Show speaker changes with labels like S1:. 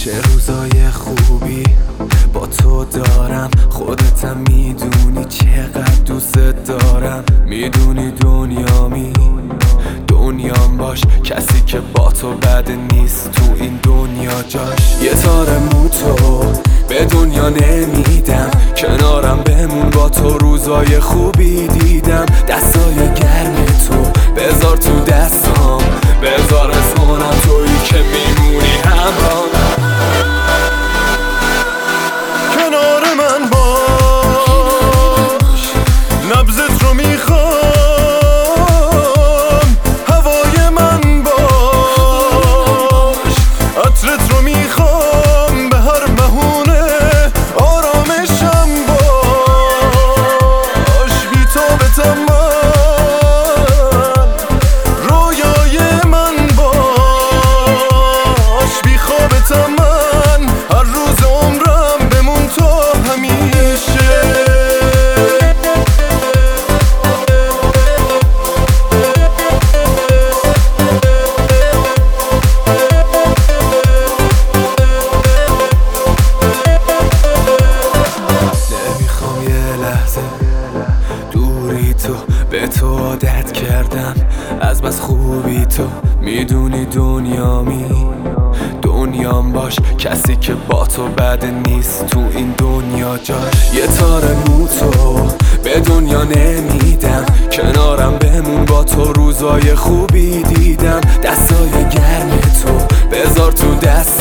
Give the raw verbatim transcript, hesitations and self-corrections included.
S1: چه روزای خوبی با تو دارم، خودتم میدونی چقدر دوست دارم. میدونی دنیامی دنیام باش، کسی که با تو بد نیست تو این دنیا جاش. یه تار مو تو به دنیا نمیدم، کنارم بمون با تو روزای خوبی دیدم. دستای گرم تو بذار تو دستام، بذار اسمونم تویی که میمونی همراه.
S2: کنار من باش، نبضت رو میخوام، هوای من باش، عطرت رو میخوام، به هر بهونه آرامشم باش. بی تو به تمام رویای من باش، بی خوابت من هر روز عمرم بمون تو همیشه.
S1: نمیخوام یه لحظه دوری تو، به تو عادت کردم از بس خوبی تو. میدونی دنیامی دنیام باش، کسی که با تو بد نیست تو این دنیا جاش. یه تار مو تو به دنیا نمیدم، کنارم بمون با تو روزای خوبی دیدم. دستای گرم تو بذار تو دست